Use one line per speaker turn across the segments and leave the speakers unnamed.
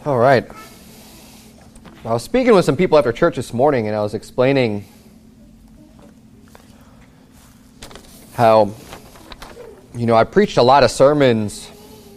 All right. I was speaking with some people after church this morning, and I was explaining how, I preached a lot of sermons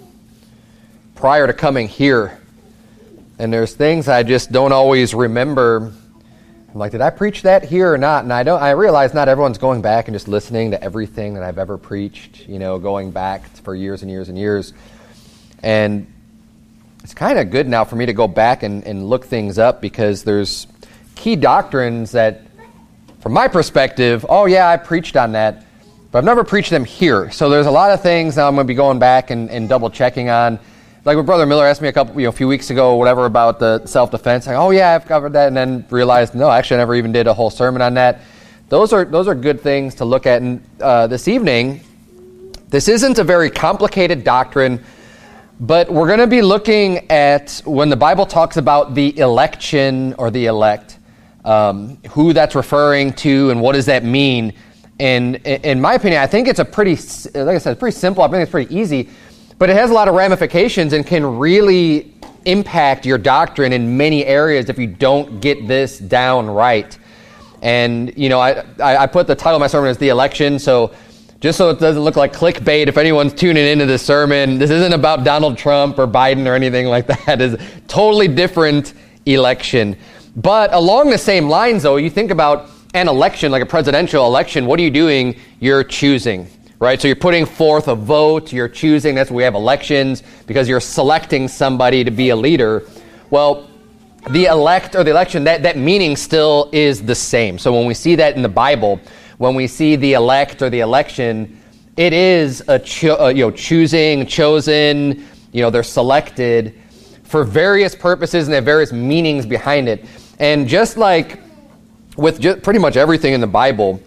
prior to coming here, and there's things I just don't always remember. I'm like, did I preach that here or not? And I realize not everyone's going back and just listening to everything that I've ever preached, going back for years and years and years. And it's kind of good now for me to go back and look things up, because there's key doctrines that, from my perspective, I preached on that, but I've never preached them here. So there's a lot of things now I'm going to be going back and double checking on. Like when Brother Miller asked me a few weeks ago, whatever, about the self-defense. Like, I've covered that, and then realized, no, actually I never even did a whole sermon on that. Those are good things to look at. And this evening, this isn't a very complicated doctrine, but we're going to be looking at when the Bible talks about the election or the elect, who that's referring to and what does that mean. And in my opinion, I think it's pretty simple. I think it's pretty easy, but it has a lot of ramifications and can really impact your doctrine in many areas if you don't get this down right. And, I put the title of my sermon as The Election, so just so it doesn't look like clickbait, if anyone's tuning into this sermon, this isn't about Donald Trump or Biden or anything like that. It's a totally different election. But along the same lines, though, you think about an election, like a presidential election, what are you doing? You're choosing, right? So you're putting forth a vote, you're choosing. That's why we have elections, because you're selecting somebody to be a leader. Well, the elect or the election, that meaning still is the same. So when we see that in the Bible, when we see the elect or the election, it is choosing, chosen, they're selected for various purposes, and they have various meanings behind it. And just like with pretty much everything in the Bible,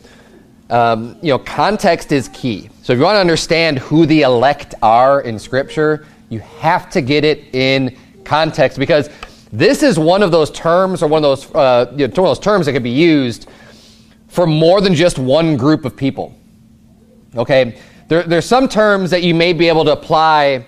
context is key. So if you want to understand who the elect are in Scripture, you have to get it in context, because this is one of those terms, or one of those terms that could be used for more than just one group of people. Okay? There's some terms that you may be able to apply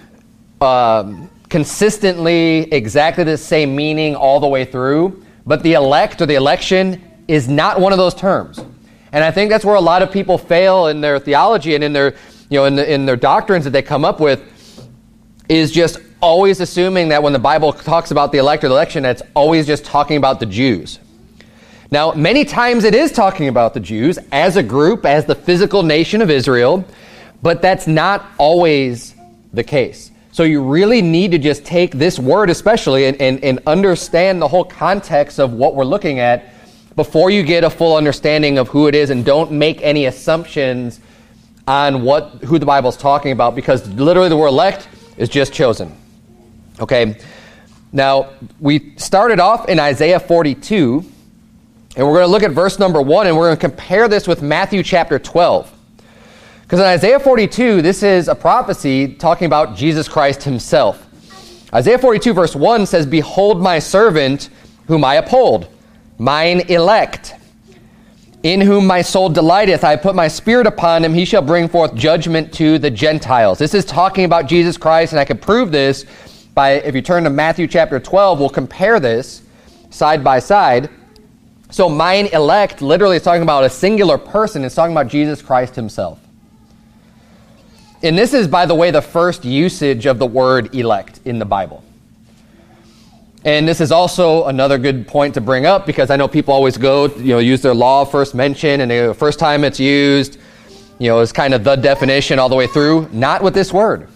consistently, exactly the same meaning all the way through, but the elect or the election is not one of those terms. And I think that's where a lot of people fail in their theology and in their, in their doctrines that they come up with, is just always assuming that when the Bible talks about the elect or the election, it's always just talking about the Jews. Now, many times it is talking about the Jews as a group, as the physical nation of Israel, but that's not always the case. So you really need to just take this word especially and understand the whole context of what we're looking at before you get a full understanding of who it is, and don't make any assumptions on who the Bible's talking about, because literally the word elect is just chosen. Okay? Now, we started off in Isaiah 42, and we're going to look at verse number 1, and we're going to compare this with Matthew chapter 12. Because in Isaiah 42, this is a prophecy talking about Jesus Christ himself. Isaiah 42 verse 1 says, "Behold my servant, whom I uphold, mine elect, in whom my soul delighteth. I have put my spirit upon him. He shall bring forth judgment to the Gentiles." This is talking about Jesus Christ, and I can prove this by, if you turn to Matthew chapter 12, we'll compare this side by side. So mine elect literally is talking about a singular person. It's talking about Jesus Christ himself. And this is, by the way, the first usage of the word elect in the Bible. And this is also another good point to bring up, because I know people always use their law of first mention, and the first time it's used, is kind of the definition all the way through. Not with this word.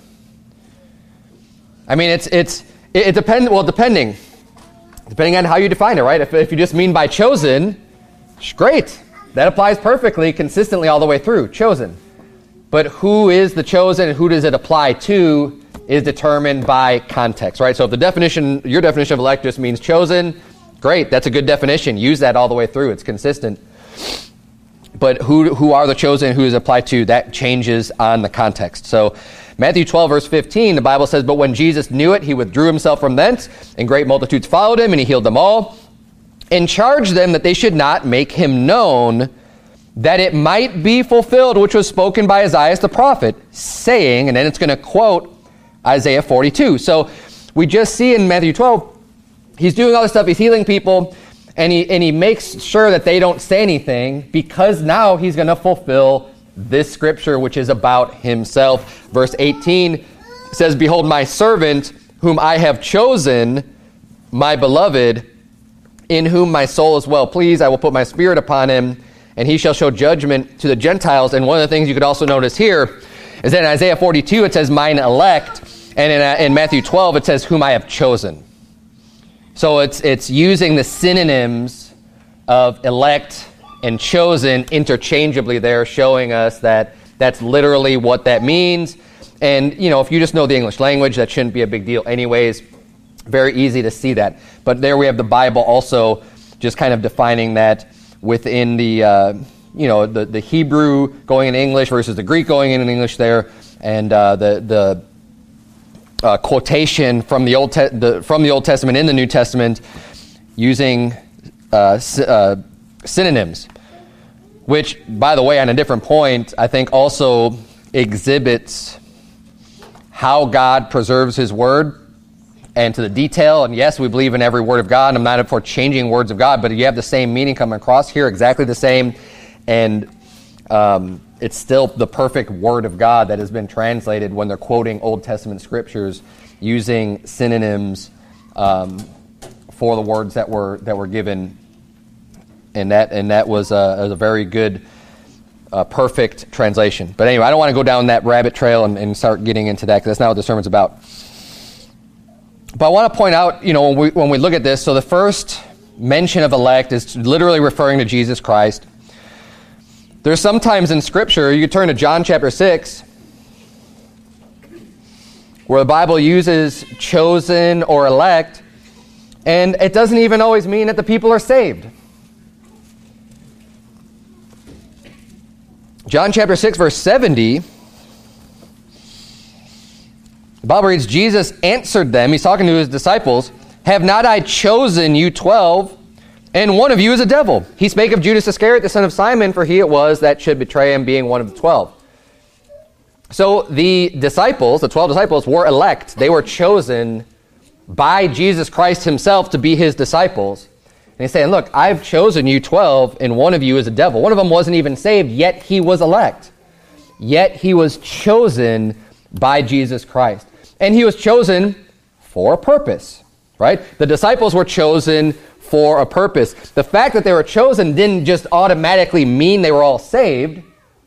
I mean, it depends. Well, depending on how you define it, right? If you just mean by chosen, great. That applies perfectly, consistently all the way through. Chosen. But who is the chosen and who does it apply to is determined by context, right? So if your definition of elect just means chosen, great, that's a good definition. Use that all the way through. It's consistent. But who are the chosen and who is applied to, that changes on the context. So Matthew 12, verse 15, the Bible says, "But when Jesus knew it, he withdrew himself from thence, and great multitudes followed him, and he healed them all, and charged them that they should not make him known, that it might be fulfilled which was spoken by Isaiah the prophet, saying," and then it's going to quote Isaiah 42. So we just see in Matthew 12, he's doing all this stuff, he's healing people, and he makes sure that they don't say anything, because now he's going to fulfill this scripture, which is about himself. Verse 18 says, "Behold, my servant, whom I have chosen, my beloved, in whom my soul is well pleased. I will put my spirit upon him, and he shall show judgment to the Gentiles." And one of the things you could also notice here is that in Isaiah 42, it says, "Mine elect," and in Matthew 12, it says, "Whom I have chosen." So it's using the synonyms of elect and chosen interchangeably there, showing us that that's literally what that means. And, if you just know the English language, that shouldn't be a big deal anyways. Very easy to see that. But there we have the Bible also just kind of defining that within the, the Hebrew going in English versus the Greek going in English there, and the quotation from the Old Testament in the New Testament using synonyms, which, by the way, on a different point, I think also exhibits how God preserves his word and to the detail. And yes, we believe in every word of God. I'm not for changing words of God, but you have the same meaning coming across here, exactly the same, and it's still the perfect word of God that has been translated when they're quoting Old Testament scriptures using synonyms for the words that were given. And that was a very good, perfect translation. But anyway, I don't want to go down that rabbit trail and start getting into that, because that's not what the sermon's about. But I want to point out, when we look at this, so the first mention of elect is literally referring to Jesus Christ. There's sometimes in Scripture, you can turn to John chapter 6, where the Bible uses chosen or elect, and it doesn't even always mean that the people are saved. John chapter 6, verse 70, the Bible reads, "Jesus answered them," he's talking to his disciples, "Have not I chosen you 12, and one of you is a devil? He spake of Judas Iscariot, the son of Simon, for he it was that should betray him, being one of the 12. So the disciples, the 12 disciples, were elect. They were chosen by Jesus Christ himself to be his disciples. And he's saying, look, I've chosen you 12, and one of you is a devil. One of them wasn't even saved, yet he was elect. Yet he was chosen by Jesus Christ. And he was chosen for a purpose, right? The disciples were chosen for a purpose. The fact that they were chosen didn't just automatically mean they were all saved,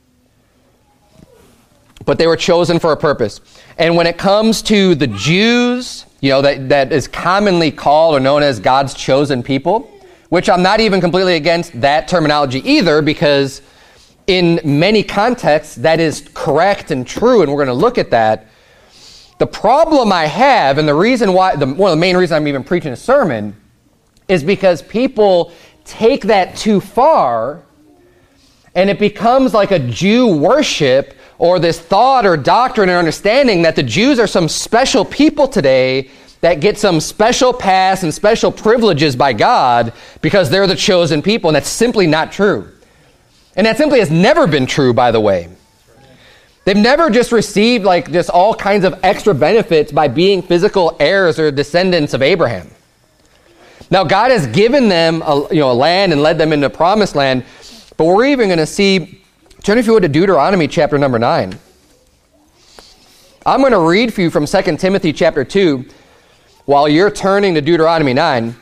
but they were chosen for a purpose. And when it comes to the Jews, that is commonly called or known as God's chosen people, which I'm not even completely against that terminology either, because in many contexts that is correct and true, and we're going to look at that. The problem I have, and the reason why, one of the main reasons I'm even preaching a sermon, is because people take that too far, and it becomes like a Jew worship, or this thought or doctrine or understanding that the Jews are some special people today that get some special pass and special privileges by God because they're the chosen people, and that's simply not true. And that simply has never been true, by the way. They've never just received just all kinds of extra benefits by being physical heirs or descendants of Abraham. Now, God has given them a land and led them into promised land, but we're even going to see, turn if you would to Deuteronomy chapter number 9. I'm going to read for you from 2 Timothy chapter 2 while you're turning to Deuteronomy 9.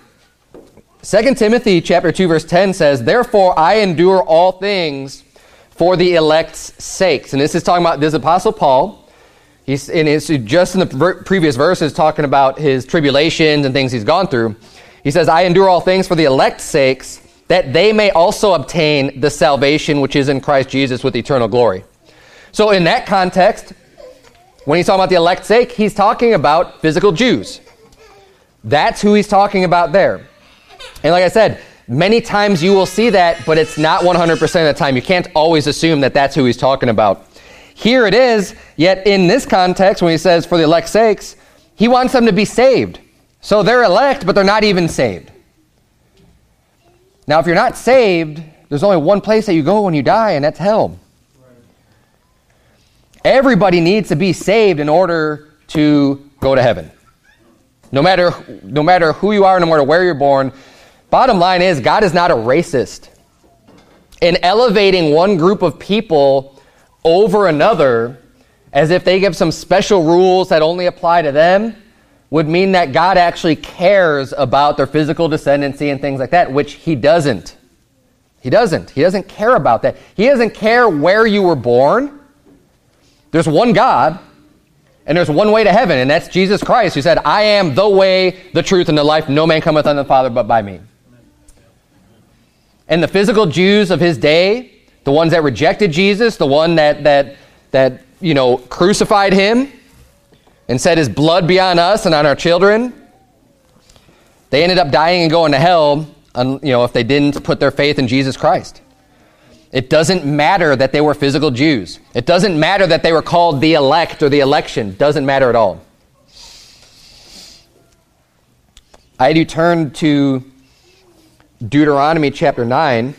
2 Timothy chapter 2 verse 10 says, "Therefore I endure all things for the elect's sakes." And this is talking about this Apostle Paul. Just in the previous verses talking about his tribulations and things he's gone through. He says, "I endure all things for the elect's sakes, that they may also obtain the salvation which is in Christ Jesus with eternal glory." So in that context, when he's talking about the elect's sake, he's talking about physical Jews. That's who he's talking about there. And like I said, many times you will see that, but it's not 100% of the time. You can't always assume that that's who he's talking about. Here it is, yet in this context, when he says for the elect's sakes, he wants them to be saved. So they're elect, but they're not even saved. Now, if you're not saved, there's only one place that you go when you die, and that's hell. Everybody needs to be saved in order to go to heaven. No matter who you are, no matter where you're born, bottom line is God is not a racist. And elevating one group of people over another as if they give some special rules that only apply to them would mean that God actually cares about their physical descendancy and things like that, which he doesn't. He doesn't. He doesn't care about that. He doesn't care where you were born. There's one God, and there's one way to heaven, and that's Jesus Christ, who said, I am the way, the truth, and the life. No man cometh unto the Father but by me. And the physical Jews of his day, the ones that rejected Jesus, the one that crucified him and said his blood be on us and on our children, they ended up dying and going to hell, if they didn't put their faith in Jesus Christ. It doesn't matter that they were physical Jews. It doesn't matter that they were called the elect or the election. It doesn't matter at all. I had you turn to Deuteronomy chapter 9.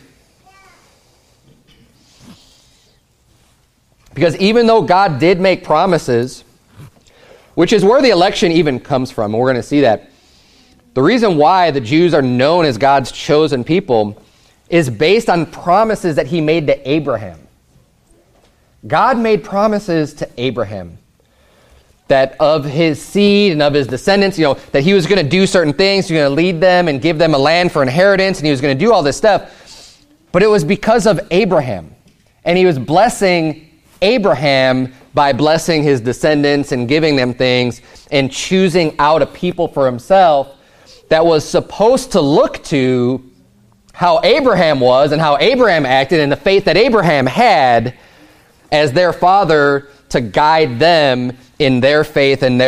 Because even though God did make promises, which is where the election even comes from, and we're going to see that, the reason why the Jews are known as God's chosen people is based on promises that he made to Abraham. God made promises to Abraham that of his seed and of his descendants, that he was going to do certain things, he was going to lead them and give them a land for inheritance, and he was going to do all this stuff. But it was because of Abraham. And he was blessing Abraham by blessing his descendants and giving them things and choosing out a people for himself that was supposed to look to how Abraham was and how Abraham acted and the faith that Abraham had as their father to guide them in their faith and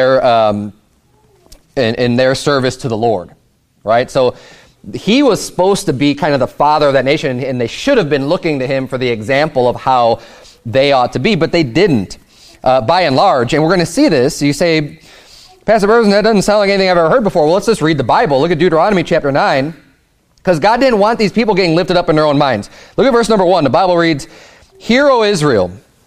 in their service to the Lord, right? So he was supposed to be kind of the father of that nation, and they should have been looking to him for the example of how they ought to be, but they didn't, by and large. And we're going to see this. You say, Pastor Burton, that doesn't sound like anything I've ever heard before. Well, let's just read the Bible. Look at Deuteronomy chapter 9. Because God didn't want these people getting lifted up in their own minds. Look at verse number 1. The Bible reads, Hear, O Israel,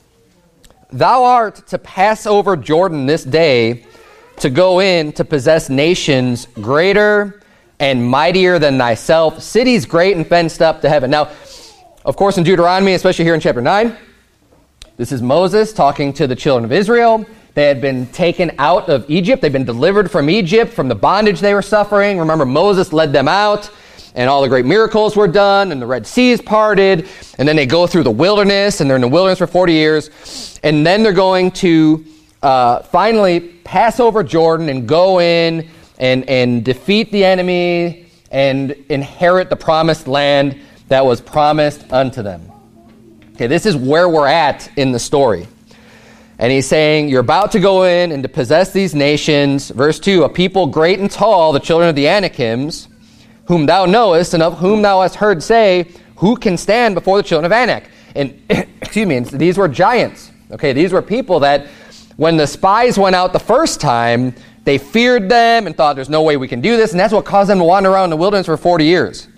thou art to pass over Jordan this day to go in to possess nations greater and mightier than thyself, cities great and fenced up to heaven. Now, of course, in Deuteronomy, especially here in chapter 9, this is Moses talking to the children of Israel. They had been taken out of Egypt. They'd been delivered from Egypt, from the bondage they were suffering. Remember, Moses led them out. And all the great miracles were done, and the Red Sea is parted, and then they go through the wilderness, and they're in the wilderness for 40 years, and then they're going to finally pass over Jordan and go in and defeat the enemy and inherit the promised land that was promised unto them. Okay, this is where we're at in the story. And he's saying, you're about to go in and to possess these nations. Verse 2, a people great and tall, the children of the Anakims, whom thou knowest, and of whom thou hast heard say, who can stand before the children of Anak? And, these were giants. Okay, these were people that, when the spies went out the first time, they feared them and thought, there's no way we can do this, and that's what caused them to wander around in the wilderness for 40 years.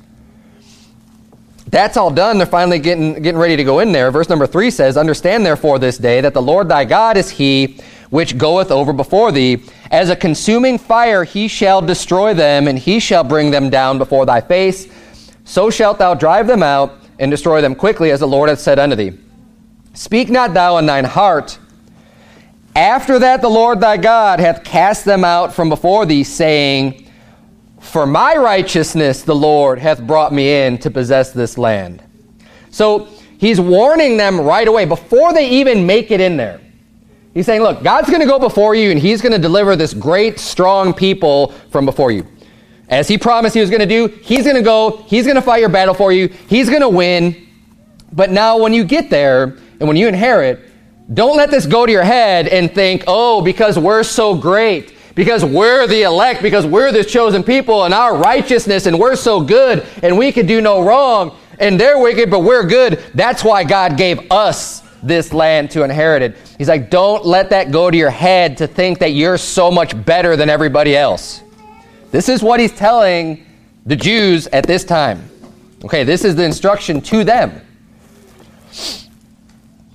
That's all done. They're finally getting ready to go in there. Verse number 3 says, Understand therefore this day that the Lord thy God is he which goeth over before thee. As a consuming fire he shall destroy them, and he shall bring them down before thy face. So shalt thou drive them out, and destroy them quickly, as the Lord hath said unto thee. Speak not thou in thine heart, after that the Lord thy God hath cast them out from before thee, saying, For my righteousness the Lord hath brought me in to possess this land. So he's warning them right away, before they even make it in there. He's saying, look, God's going to go before you, and he's going to deliver this great, strong people from before you. As he promised he was going to do, he's going to go, he's going to fight your battle for you, he's going to win. But now when you get there, and when you inherit, don't let this go to your head and think, oh, because we're so great, because we're the elect, because we're this chosen people, and our righteousness, and we're so good, and we can do no wrong, and they're wicked, but we're good. That's why God gave us this land to inherit it. He's like, don't let that go to your head to think that you're so much better than everybody else. This is what he's telling the Jews at this time. Okay, this is the instruction to them.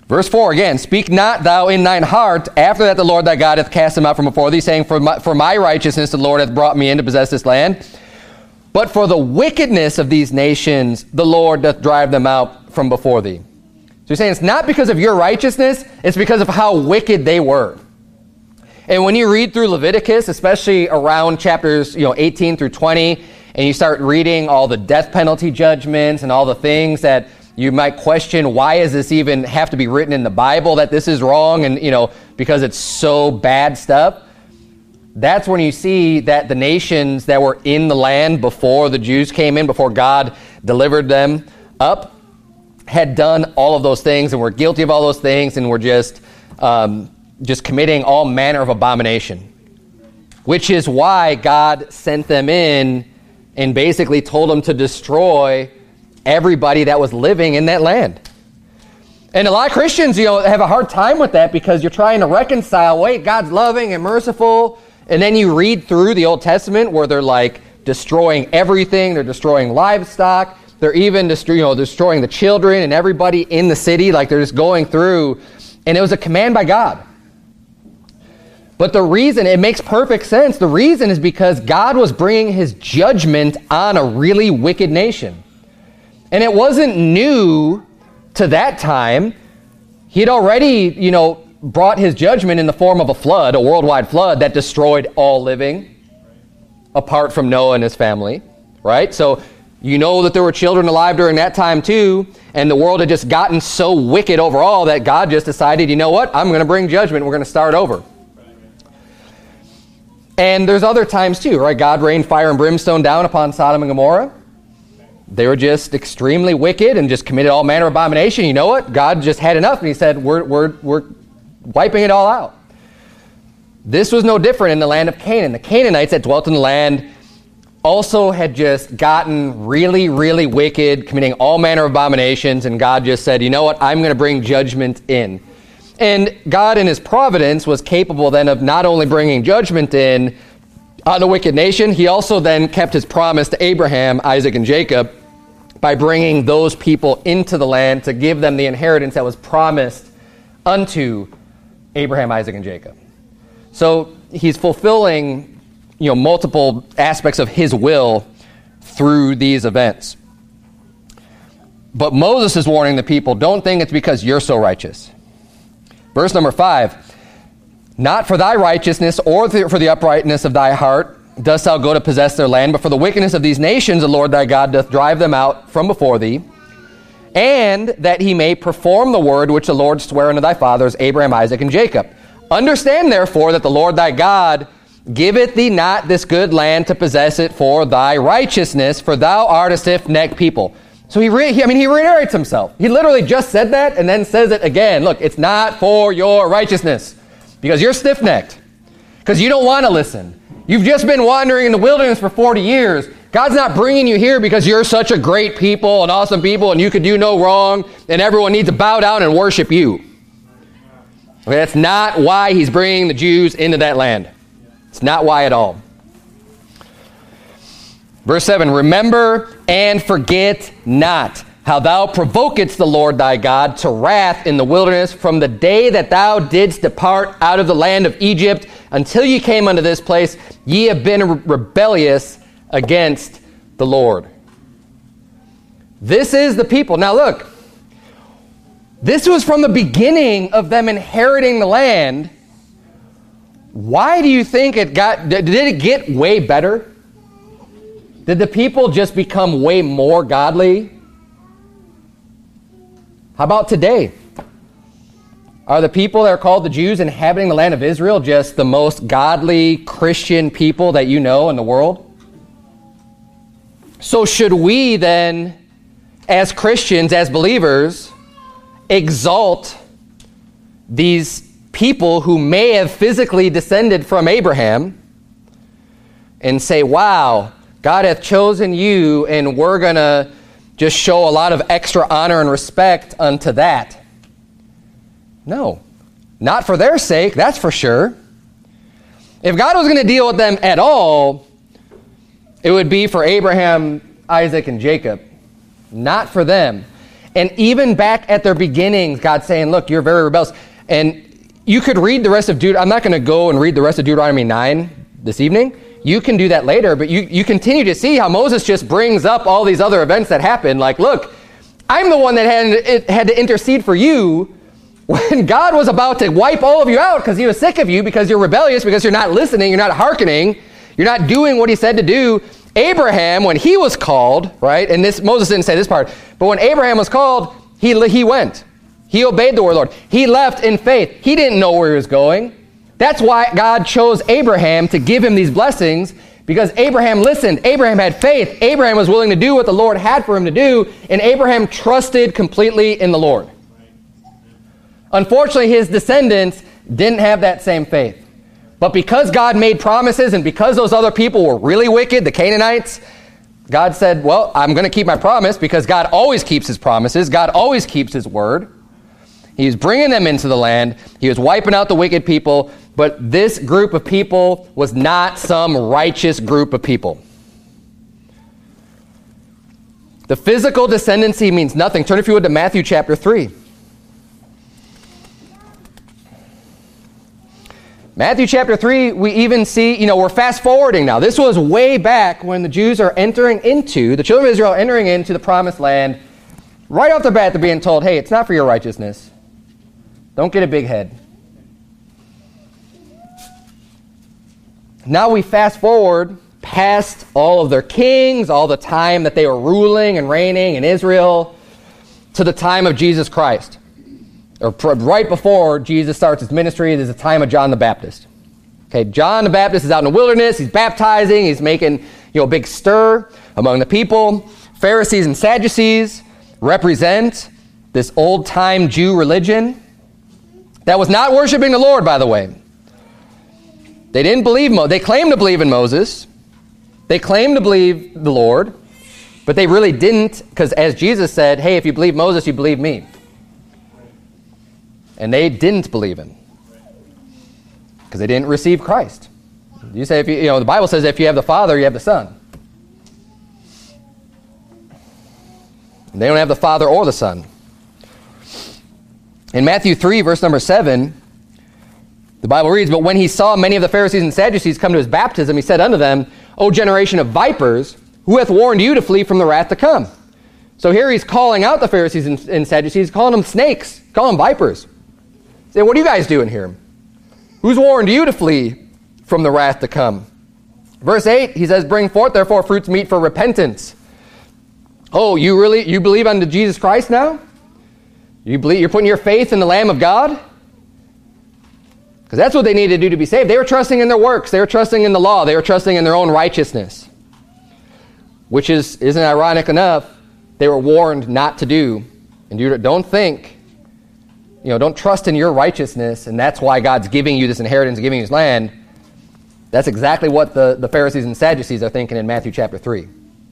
Verse 4 again, speak not thou in thine heart after that the Lord thy God hath cast them out from before thee, saying, for my righteousness the Lord hath brought me in to possess this land. But for the wickedness of these nations the Lord doth drive them out from before thee. So he's saying it's not because of your righteousness, it's because of how wicked they were. And when you read through Leviticus, especially around chapters 18 through 20, and you start reading all the death penalty judgments and all the things that you might question, why does this even have to be written in the Bible, that this is wrong, and because it's so bad stuff. That's when you see that the nations that were in the land before the Jews came in, before God delivered them up, had done all of those things and were guilty of all those things and were just committing all manner of abomination. Which is why God sent them in and basically told them to destroy everybody that was living in that land. And a lot of Christians, have a hard time with that because you're trying to reconcile, wait, God's loving and merciful, and then you read through the Old Testament where they're like destroying everything, they're destroying livestock, they're even destroying the children and everybody in the city, like they're just going through, and it was a command by God. But the reason, it makes perfect sense, the reason is because God was bringing his judgment on a really wicked nation. And it wasn't new to that time. He had already, brought his judgment in the form of a flood, a worldwide flood that destroyed all living, apart from Noah and his family, right? So that there were children alive during that time too, and the world had just gotten so wicked overall that God just decided, you know what, I'm going to bring judgment, we're going to start over. And there's other times too, right? God rained fire and brimstone down upon Sodom and Gomorrah. They were just extremely wicked and just committed all manner of abomination. You know what? God just had enough, and he said, we're wiping it all out. This was no different in the land of Canaan. The Canaanites that dwelt in the land also had just gotten really, really wicked, committing all manner of abominations, and God just said, you know what? I'm going to bring judgment in. And God in his providence was capable then of not only bringing judgment in on the wicked nation, he also then kept his promise to Abraham, Isaac, and Jacob by bringing those people into the land to give them the inheritance that was promised unto Abraham, Isaac, and Jacob. So he's fulfilling, multiple aspects of his will through these events. But Moses is warning the people, don't think it's because you're so righteous. Verse number 5, not for thy righteousness or for the uprightness of thy heart dost thou go to possess their land, but for the wickedness of these nations the Lord thy God doth drive them out from before thee, and that he may perform the word which the Lord sware unto thy fathers, Abraham, Isaac, and Jacob. Understand therefore that the Lord thy God giveth thee not this good land to possess it for thy righteousness, for thou art a stiff-necked people. So he reiterates himself. He literally just said that and then says it again. Look, it's not for your righteousness because you're stiff-necked, because you don't want to listen. You've just been wandering in the wilderness for 40 years. God's not bringing you here because you're such a great people and awesome people and you could do no wrong and everyone needs to bow down and worship you. Okay, that's not why he's bringing the Jews into that land. It's not why at all. Verse 7, remember and forget not how thou provokest the Lord thy God to wrath in the wilderness from the day that thou didst depart out of the land of Egypt until ye came unto this place. Ye have been rebellious against the Lord. This is the people. Now look, this was from the beginning of them inheriting the land. Why do you think did it get way better? Did the people just become way more godly? How about today? Are the people that are called the Jews inhabiting the land of Israel just the most godly Christian people that you know in the world? So should we then, as Christians, as believers, exalt these people who may have physically descended from Abraham and say, wow, God hath chosen you, and we're going to just show a lot of extra honor and respect unto that? No, not for their sake, that's for sure. If God was going to deal with them at all, it would be for Abraham, Isaac, and Jacob, not for them. And even back at their beginnings, God's saying, look, you're very rebellious. And you could read the rest of Deuteronomy. I'm not going to go and read the rest of Deuteronomy 9 this evening. You can do that later, but you continue to see how Moses just brings up all these other events that happen. Like, look, I'm the one that had to intercede for you when God was about to wipe all of you out because he was sick of you, because you're rebellious, because you're not listening, you're not hearkening, you're not doing what he said to do. Abraham, when he was called, right, and Moses didn't say this part, but when Abraham was called, he went. He obeyed the word of the Lord. He left in faith. He didn't know where he was going. That's why God chose Abraham to give him these blessings, because Abraham listened. Abraham had faith. Abraham was willing to do what the Lord had for him to do, and Abraham trusted completely in the Lord. Unfortunately, his descendants didn't have that same faith. But because God made promises, and because those other people were really wicked, the Canaanites, God said, well, I'm going to keep my promise, because God always keeps his promises. God always keeps his word. He's bringing them into the land. He was wiping out the wicked people. But this group of people was not some righteous group of people. The physical descendancy means nothing. Turn, if you would, to Matthew chapter 3. Matthew chapter 3, we even see, we're fast forwarding now. This was way back when the Jews are the children of Israel are entering into the promised land. Right off the bat, they're being told, hey, it's not for your righteousness. Don't get a big head. Now we fast forward past all of their kings, all the time that they were ruling and reigning in Israel, to the time of Jesus Christ. Or right before Jesus starts his ministry, there's a time of John the Baptist. Okay, John the Baptist is out in the wilderness. He's baptizing. He's making a big stir among the people. Pharisees and Sadducees represent this old-time Jew religion that was not worshiping the Lord, by the way. They didn't believe They claimed to believe in Moses. They claimed to believe the Lord, but they really didn't, because as Jesus said, hey, if you believe Moses, you believe me. And they didn't believe him because they didn't receive Christ. You say, the Bible says if you have the Father, you have the Son. And they don't have the Father or the Son. In Matthew 3, verse number 7, the Bible reads, but when he saw many of the Pharisees and Sadducees come to his baptism, he said unto them, O generation of vipers, who hath warned you to flee from the wrath to come? So here he's calling out the Pharisees and Sadducees, calling them snakes, calling them vipers. Say, what are you guys doing here? Who's warned you to flee from the wrath to come? Verse 8, he says, bring forth therefore fruits meet for repentance. Oh, you believe unto Jesus Christ now? You're putting your faith in the Lamb of God? Because that's what they needed to do to be saved. They were trusting in their works. They were trusting in the law. They were trusting in their own righteousness. Which isn't ironic enough. They were warned not to do. And you don't think, don't trust in your righteousness, and that's why God's giving you this inheritance, giving you this land. That's exactly what the Pharisees and Sadducees are thinking in Matthew chapter 3.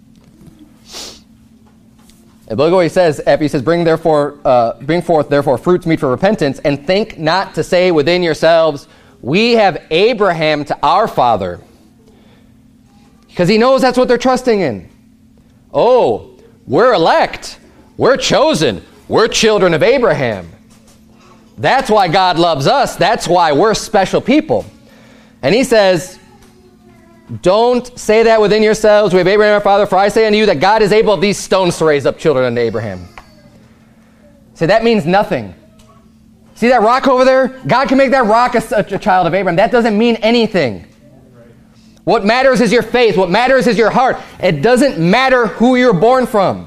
And look what he says after he says, bring forth therefore fruits meet for repentance, and think not to say within yourselves, we have Abraham to our father. Because he knows that's what they're trusting in. Oh, we're elect. We're chosen. We're children of Abraham. That's why God loves us. That's why we're special people. And he says, don't say that within yourselves. We have Abraham our father, for I say unto you that God is able of these stones to raise up children unto Abraham. See, that means nothing. See that rock over there? God can make that rock a child of Abraham. That doesn't mean anything. What matters is your faith. What matters is your heart. It doesn't matter who you're born from.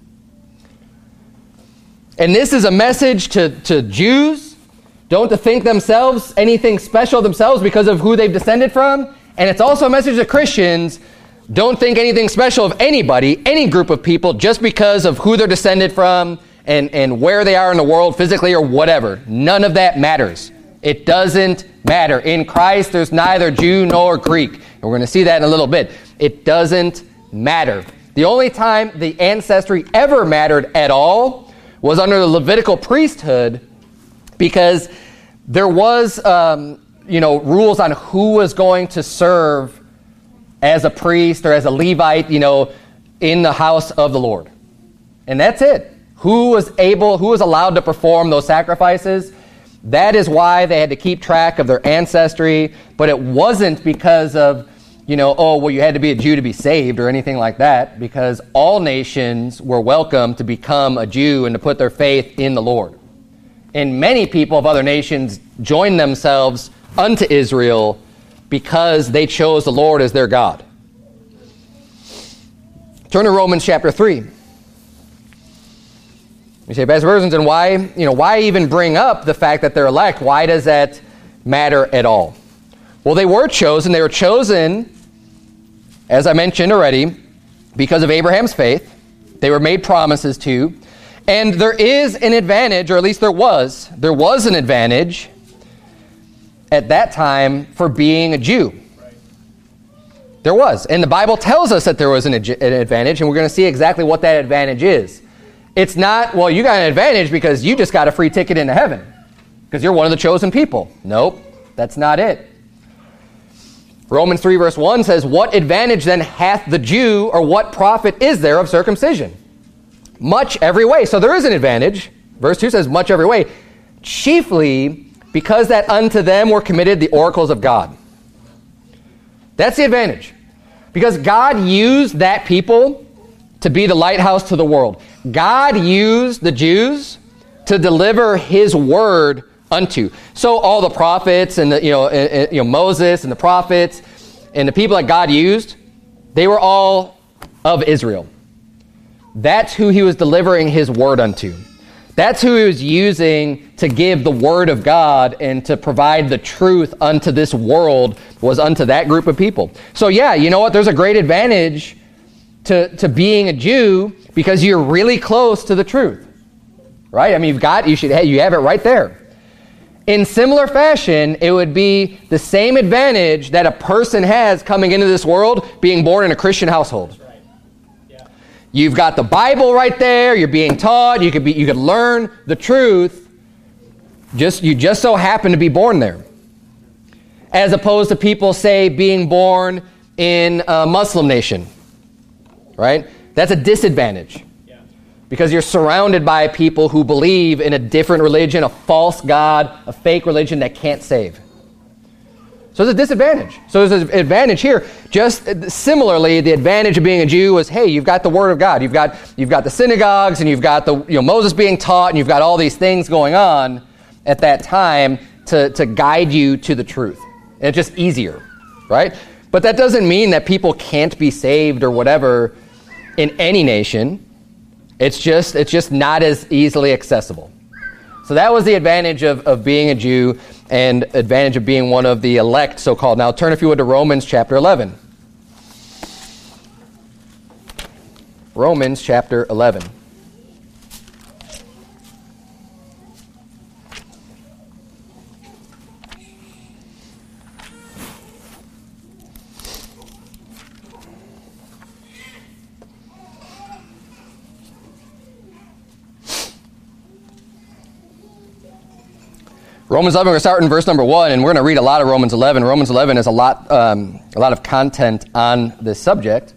And this is a message to Jews. Don't to think themselves anything special themselves because of who they've descended from. And it's also a message to Christians. Don't think anything special of anybody, any group of people, just because of who they're descended from and where they are in the world physically or whatever. None of that matters. It doesn't matter. In Christ, there's neither Jew nor Greek. And we're going to see that in a little bit. It doesn't matter. The only time the ancestry ever mattered at all was under the Levitical priesthood, because there was rules on who was going to serve as a priest or as a Levite, in the house of the Lord. And that's it. who was allowed to perform those sacrifices. That is why they had to keep track of their ancestry, but it wasn't because of, you had to be a Jew to be saved or anything like that, because all nations were welcome to become a Jew and to put their faith in the Lord. And many people of other nations joined themselves unto Israel because they chose the Lord as their God. Turn to Romans chapter 3. You say, Pastor Berzins, and why even bring up the fact that they're elect? Why does that matter at all? Well, they were chosen. They were chosen, as I mentioned already, because of Abraham's faith. They were made promises to. And there is an advantage, or at least there was an advantage at that time for being a Jew. There was. And the Bible tells us that there was an advantage, and we're going to see exactly what that advantage is. It's not, well, you got an advantage because you just got a free ticket into heaven because you're one of the chosen people. Nope, that's not it. Romans 3 verse 1 says, what advantage then hath the Jew, or what profit is there of circumcision? Much every way. So there is an advantage. Verse 2 says, much every way. Chiefly because that unto them were committed the oracles of God. That's the advantage. Because God used that people to be the lighthouse to the world. God used the Jews to deliver his word unto. So all the prophets and Moses and the prophets and the people that God used, they were all of Israel. That's who he was delivering his word unto. That's who he was using to give the word of God and to provide the truth unto this world, was unto that group of people. So yeah, you know what? There's a great advantage to being a Jew because you're really close to the truth. Right? I mean, you have it right there. In similar fashion, it would be the same advantage that a person has coming into this world being born in a Christian household.
Right. Yeah.
You've got the Bible right there. You're being taught. You could learn the truth. You just so happen to be born there. As opposed to people, say, being born in a Muslim nation. Right? That's a disadvantage. Because you're surrounded by people who believe in a different religion, a false God, a fake religion that can't save. So there's a disadvantage. So there's an advantage here. Just similarly, the advantage of being a Jew was, hey, you've got the Word of God. You've got the synagogues, and you've got Moses being taught, and you've got all these things going on at that time to guide you to the truth. And it's just easier, right? But that doesn't mean that people can't be saved or whatever in any nation. It's just not as easily accessible. So that was the advantage of being a Jew and advantage of being one of the elect, so-called. Now turn, if you would, to Romans chapter 11. Romans chapter 11. Romans 11, we're going to start in verse number 1, and we're going to read a lot of Romans 11. Romans 11 has a lot of content on this subject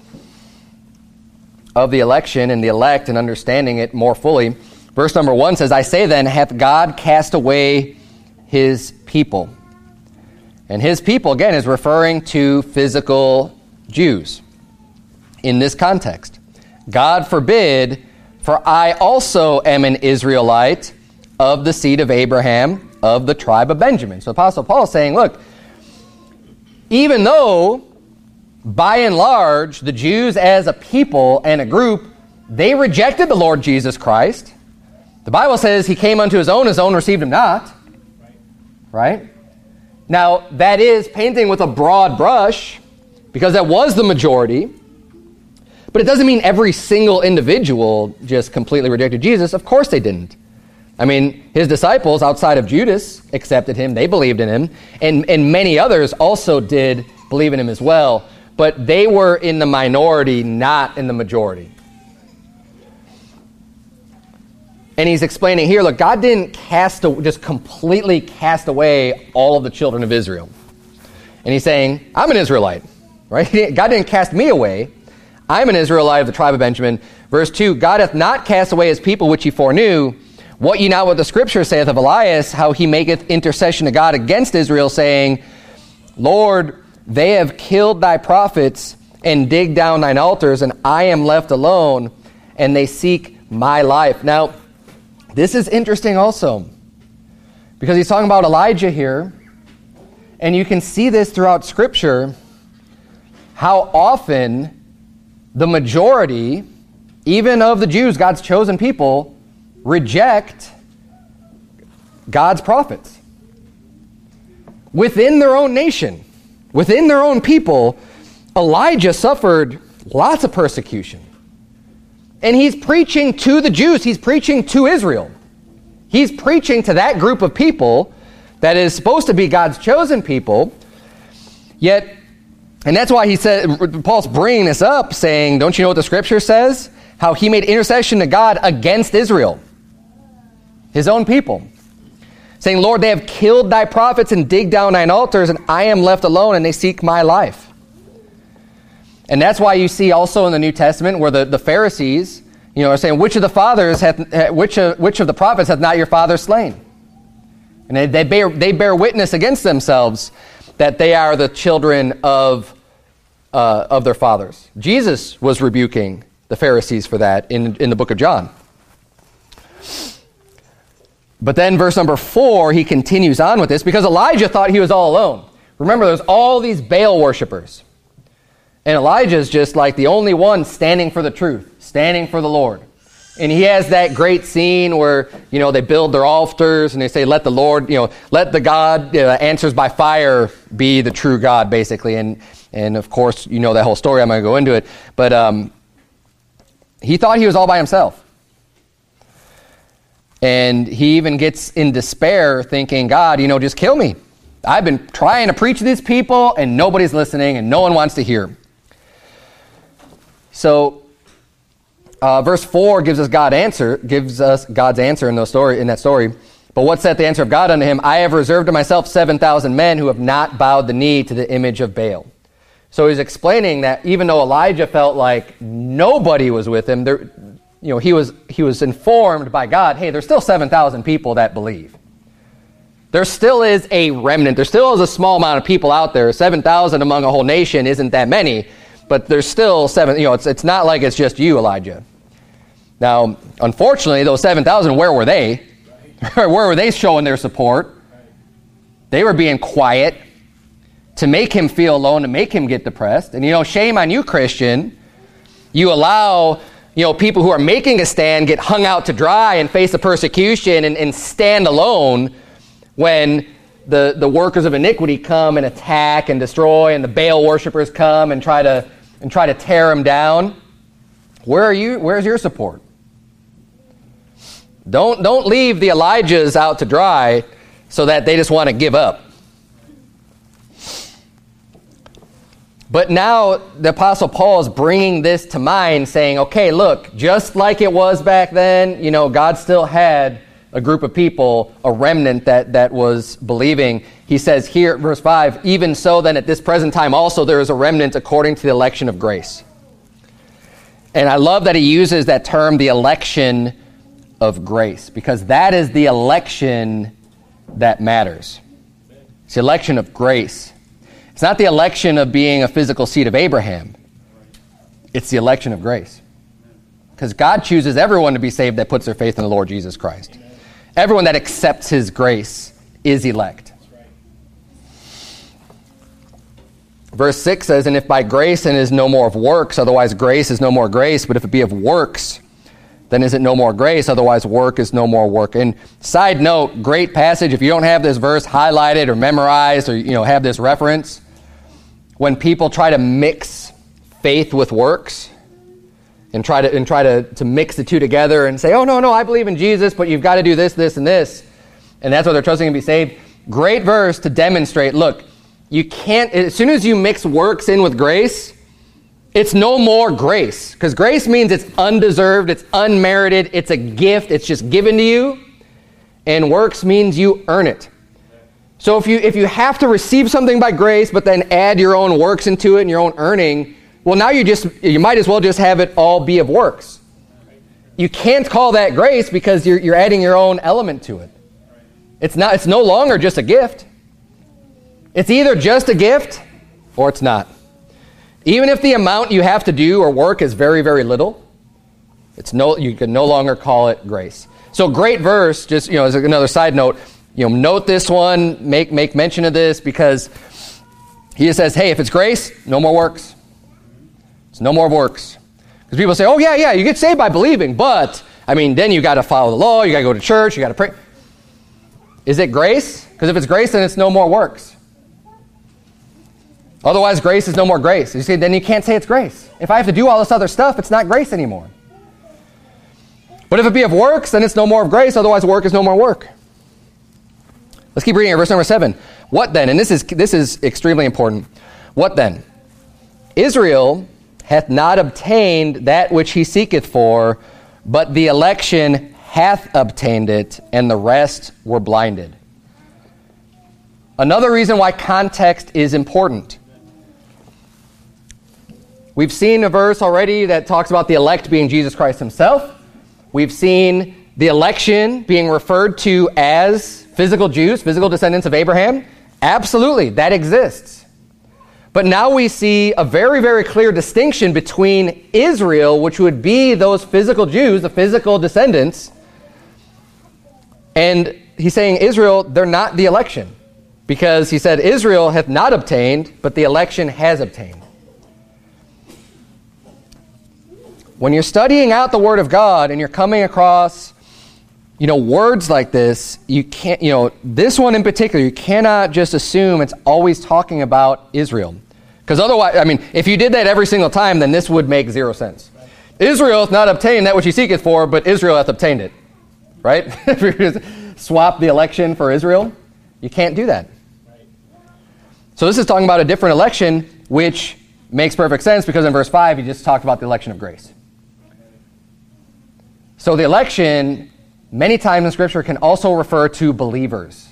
of the election and the elect and understanding it more fully. Verse number 1 says, I say then, hath God cast away his people? And his people, again, is referring to physical Jews in this context. God forbid, for I also am an Israelite, of the seed of Abraham, of the tribe of Benjamin. So Apostle Paul is saying, look, even though, by and large, the Jews as a people and a group, they rejected the Lord Jesus Christ. The Bible says he came unto his own received him not. Right? Now, that is painting with a broad brush, because that was the majority. But it doesn't mean every single individual just completely rejected Jesus. Of course they didn't. I mean, his disciples outside of Judas accepted him. They believed in him. And many others also did believe in him as well. But they were in the minority, not in the majority. And he's explaining here, look, God didn't just completely cast away all of the children of Israel. And he's saying, I'm an Israelite, right? God didn't cast me away. I am an Israelite of the tribe of Benjamin. Verse 2, God hath not cast away his people which he foreknew. What ye not what the scripture saith of Elias, how he maketh intercession to God against Israel, saying, Lord, they have killed thy prophets and digged down thine altars, and I am left alone, and they seek my life. Now, this is interesting also, because he's talking about Elijah here, and you can see this throughout Scripture, how often the majority, even of the Jews, God's chosen people, reject God's prophets. Within their own nation, within their own people, Elijah suffered lots of persecution. And he's preaching to the Jews. He's preaching to Israel. He's preaching to that group of people that is supposed to be God's chosen people. Yet, and that's why he said, Paul's bringing this up, saying, don't you know what the scripture says? How he made intercession to God against Israel, his own people. Saying, Lord, they have killed thy prophets and digged down thine altars, and I am left alone, and they seek my life. And that's why you see also in the New Testament where the Pharisees, are saying, which of the fathers which of the prophets hath not your father slain? And they bear witness against themselves that they are the children of their fathers. Jesus was rebuking the Pharisees for that in the book of John. But then verse number 4, he continues on with this because Elijah thought he was all alone. Remember, there's all these Baal worshipers. And Elijah's just like the only one standing for the truth, standing for the Lord. And he has that great scene where, they build their altars and they say, let the Lord, let the God answers by fire be the true God, basically. And of course, that whole story. I'm going to go into it. But he thought he was all by himself. And he even gets in despair thinking, God, just kill me. I've been trying to preach to these people and nobody's listening and no one wants to hear. So, verse 4 gives us God's answer in that story. But what saith the answer of God unto him? I have reserved to myself 7,000 men who have not bowed the knee to the image of Baal. So he's explaining that even though Elijah felt like nobody was with him, he was informed by God, hey, there's still 7,000 people that believe. There still is a remnant. There still is a small amount of people out there. 7,000 among a whole nation isn't that many. But there's still it's not like it's just you, Elijah. Now, unfortunately, those 7,000, where were they? Where were they showing their support? They were being quiet to make him feel alone, to make him get depressed. And, shame on you, Christian. You allow, people who are making a stand get hung out to dry and face the persecution and stand alone when the workers of iniquity come and attack and destroy, and the Baal worshipers come and try to tear him down. Where's your support? Don't leave the Elijahs out to dry so that they just want to give up. But now the Apostle Paul is bringing this to mind, saying, okay, look, just like it was back then, God still had a group of people, a remnant that was believing. He says here, verse 5, even so then at this present time also there is a remnant according to the election of grace. And I love that he uses that term, the election of grace, because that is the election that matters. It's the election of grace. It's not the election of being a physical seed of Abraham. It's the election of grace. Because God chooses everyone to be saved that puts their faith in the Lord Jesus Christ. Everyone that accepts his grace is elect. Verse 6 says, and if by grace, then it is no more of works, otherwise grace is no more grace. But if it be of works, then is it no more grace, otherwise work is no more work. And side note, great passage. If you don't have this verse highlighted or memorized or have this reference, when people try to mix faith with works and try to mix the two together and say, oh, no, I believe in Jesus, but you've got to do this, this, and this. And that's why they're trusting to be saved. Great verse to demonstrate, look, you can't, as soon as you mix works in with grace, it's no more grace. Because grace means it's undeserved, it's unmerited, it's a gift, it's just given to you. And works means you earn it. So if you have to receive something by grace, but then add your own works into it and your own earning, well, now you might as well just have it all be of works. You can't call that grace because you're adding your own element to it. It's no longer just a gift. It's either just a gift or it's not. Even if the amount you have to do or work is very, very little, you can no longer call it grace. So great verse, just as another side note, note this one, make mention of this, because he says, hey, if it's grace, no more works. It's no more works. Because people say, oh yeah, you get saved by believing, but then you got to follow the law, you got to go to church, you got to pray. Is it grace? Because if it's grace, then it's no more works. Otherwise, grace is no more grace. You see, then you can't say it's grace. If I have to do all this other stuff, it's not grace anymore. But if it be of works, then it's no more of grace. Otherwise, work is no more work. Let's keep reading here. Verse number 7. What then? And this is extremely important. What then? Israel hath not obtained that which he seeketh for, but the election hath obtained it, and the rest were blinded. Another reason why context is important. We've seen a verse already that talks about the elect being Jesus Christ himself. We've seen the election being referred to as physical Jews, physical descendants of Abraham. Absolutely, that exists. But now we see a very, very clear distinction between Israel, which would be those physical Jews, the physical descendants, and he's saying Israel, they're not the election. Because he said Israel hath not obtained, but the election has obtained. When you're studying out the Word of God and you're coming across, words like this, you can't, this one in particular, you cannot just assume it's always talking about Israel. Because otherwise, if you did that every single time, then this would make zero sense. Israel hath not obtained that which he seeketh for, but Israel hath obtained it. Right? If you just swap the election for Israel, you can't do that. So this is talking about a different election, which makes perfect sense because in verse 5, he just talked about the election of grace. So the election, many times in Scripture, can also refer to believers.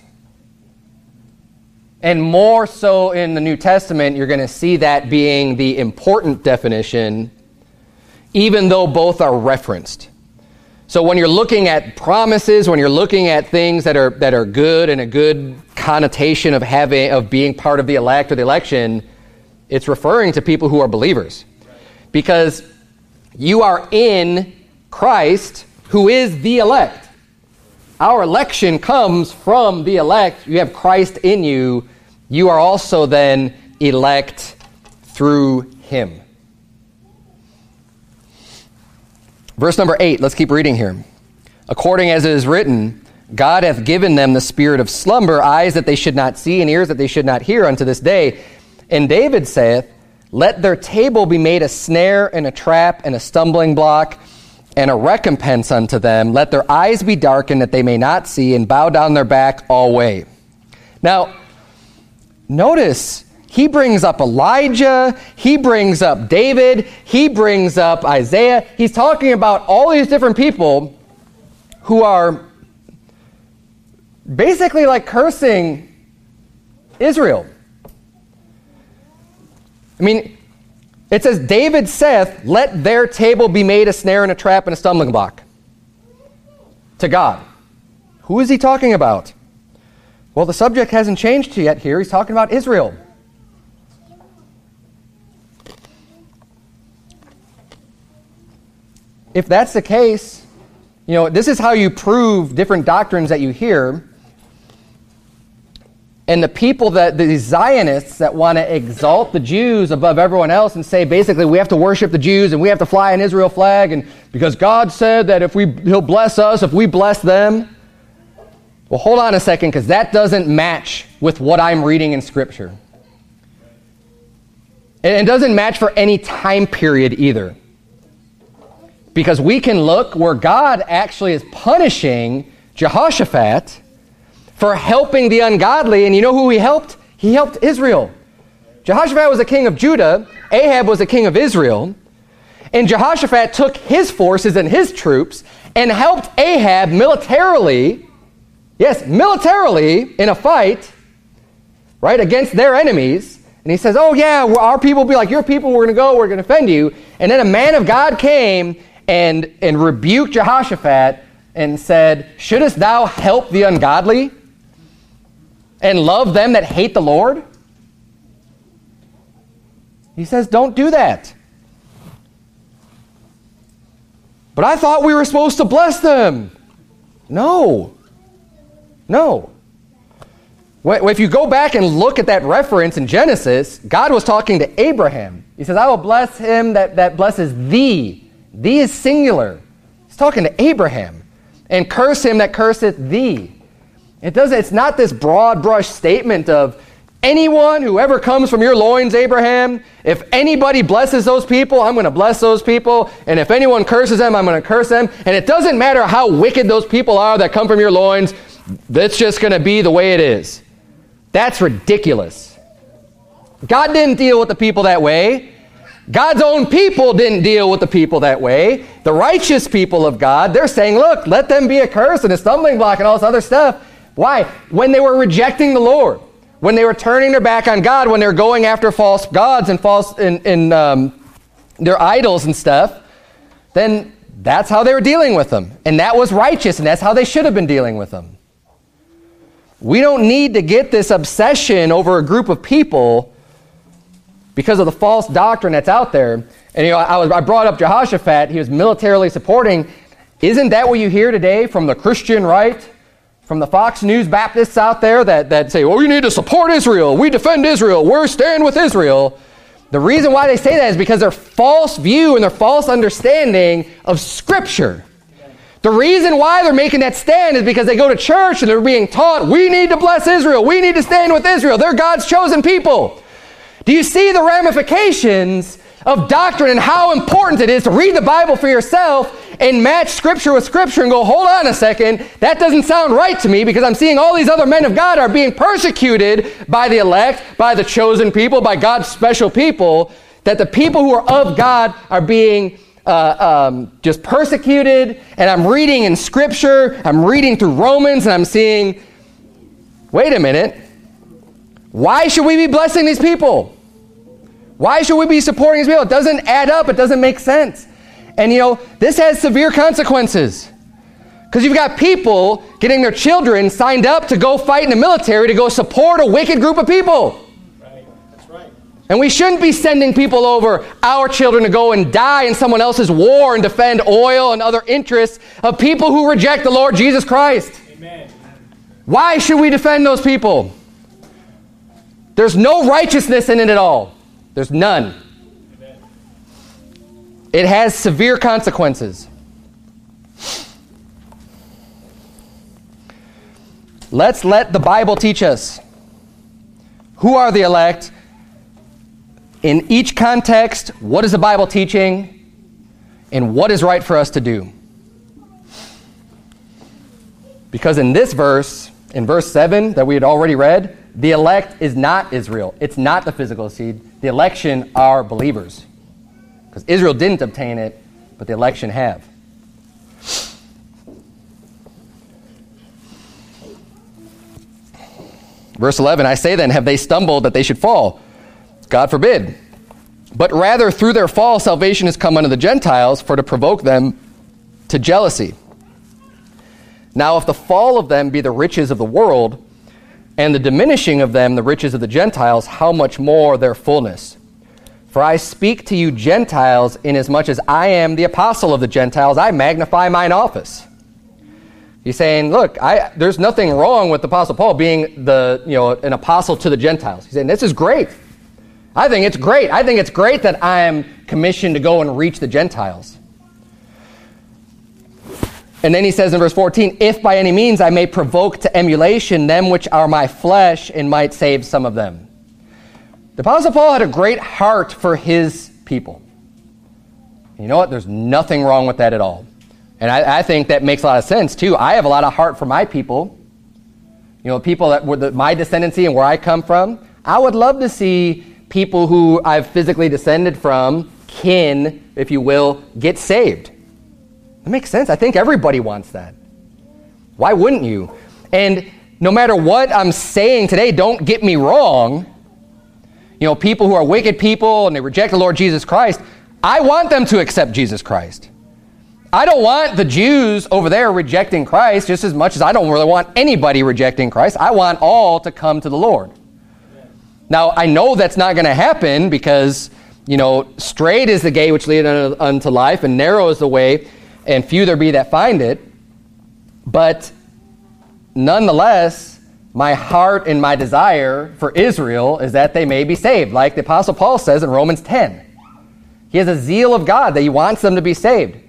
And more so in the New Testament, you're going to see that being the important definition, even though both are referenced. So when you're looking at promises, when you're looking at things that are good and a good connotation of being part of the elect or the election, it's referring to people who are believers. Because you are in Christ, who is the elect. Our election comes from the elect. You have Christ in you. You are also then elect through him. Verse number 8, let's keep reading here. According as it is written, God hath given them the spirit of slumber, eyes that they should not see, and ears that they should not hear unto this day. And David saith, let their table be made a snare and a trap and a stumbling block and a recompense unto them. Let their eyes be darkened that they may not see, and bow down their back alway. Now, notice, he brings up Elijah, he brings up David, he brings up Isaiah. He's talking about all these different people who are basically like cursing Israel. It says, David saith, let their table be made a snare and a trap and a stumbling block. To God. Who is he talking about? Well, the subject hasn't changed yet here. He's talking about Israel. If that's the case, this is how you prove different doctrines that you hear. And the people the Zionists that want to exalt the Jews above everyone else and say basically we have to worship the Jews and we have to fly an Israel flag and because God said that he'll bless us if we bless them. Well, hold on a second, because that doesn't match with what I'm reading in Scripture. And it doesn't match for any time period either. Because we can look where God actually is punishing Jehoshaphat for helping the ungodly. And you know who he helped? He helped Israel. Jehoshaphat was a king of Judah. Ahab was a king of Israel. And Jehoshaphat took his forces and his troops and helped Ahab militarily, yes, militarily in a fight, right, against their enemies. And he says, oh yeah, our people will be like your people, we're going to go, we're going to defend you. And then a man of God came and rebuked Jehoshaphat and said, shouldest thou help the ungodly and love them that hate the Lord? He says, don't do that. But I thought we were supposed to bless them. No. If you go back and look at that reference in Genesis, God was talking to Abraham. He says, I will bless him that blesses thee. Thee is singular. He's talking to Abraham. And curse him that curseth thee. It's not this broad brush statement of anyone, whoever comes from your loins, Abraham, if anybody blesses those people, I'm going to bless those people. And if anyone curses them, I'm going to curse them. And it doesn't matter how wicked those people are that come from your loins. That's just going to be the way it is. That's ridiculous. God didn't deal with the people that way. God's own people didn't deal with the people that way. The righteous people of God, they're saying, look, let them be a curse and a stumbling block and all this other stuff. Why? When they were rejecting the Lord, when they were turning their back on God, when they were going after false gods and their idols and stuff, then that's how they were dealing with them. And that was righteous, and that's how they should have been dealing with them. We don't need to get this obsession over a group of people because of the false doctrine that's out there. And I brought up Jehoshaphat. He was militarily supporting. Isn't that what you hear today from the Christian right? From the Fox News Baptists out there that say, well, we need to support Israel. We defend Israel. We stand with Israel. The reason why they say that is because their false view and their false understanding of Scripture. The reason why they're making that stand is because they go to church and they're being taught, we need to bless Israel. We need to stand with Israel. They're God's chosen people. Do you see the ramifications of doctrine and how important it is to read the Bible for yourself and match Scripture with Scripture and go, hold on a second, that doesn't sound right to me because I'm seeing all these other men of God are being persecuted by the elect, by the chosen people, by God's special people, that the people who are of God are being just persecuted. And I'm reading in Scripture, I'm reading through Romans, and I'm seeing, wait a minute, why should we be blessing these people? Why should we be supporting these people? It doesn't add up. It doesn't make sense. And this has severe consequences. Because you've got people getting their children signed up to go fight in the military to go support a wicked group of people.
Right. That's right.
And we shouldn't be sending people over, our children, to go and die in someone else's war and defend oil and other interests of people who reject the Lord Jesus Christ.
Amen.
Why should we defend those people? There's no righteousness in it at all. There's none.
Amen.
It has severe consequences. Let's let the Bible teach us who are the elect. In each context, what is the Bible teaching? And what is right for us to do? Because in this verse, in verse 7 that we had already read, the elect is not Israel. It's not the physical seed. The election are believers. Because Israel didn't obtain it, but the election have. Verse 11, I say then, have they stumbled that they should fall? God forbid. But rather through their fall, salvation has come unto the Gentiles for to provoke them to jealousy. Now if the fall of them be the riches of the world, and the diminishing of them the riches of the Gentiles, how much more their fullness? For I speak to you Gentiles, inasmuch as I am the apostle of the Gentiles, I magnify mine office. He's saying, look, there's nothing wrong with the Apostle Paul being an apostle to the Gentiles. He's saying, this is great. I think it's great. I think it's great that I am commissioned to go and reach the Gentiles. And then he says in verse 14, if by any means I may provoke to emulation them which are my flesh, and might save some of them. The Apostle Paul had a great heart for his people. You know what? There's nothing wrong with that at all. And I think that makes a lot of sense too. I have a lot of heart for my people. People that were my descendancy and where I come from. I would love to see people who I've physically descended from, kin, if you will, get saved. That makes sense. I think everybody wants that. Why wouldn't you? And no matter what I'm saying today, don't get me wrong. people who are wicked people and they reject the Lord Jesus Christ, I want them to accept Jesus Christ. I don't want the Jews over there rejecting Christ just as much as I don't really want anybody rejecting Christ. I want all to come to the Lord. Now, I know that's not going to happen because, straight is the gate which leadeth unto life, and narrow is the way, and few there be that find it. But nonetheless, my heart and my desire for Israel is that they may be saved, like the Apostle Paul says in Romans 10. He has a zeal of God that he wants them to be saved.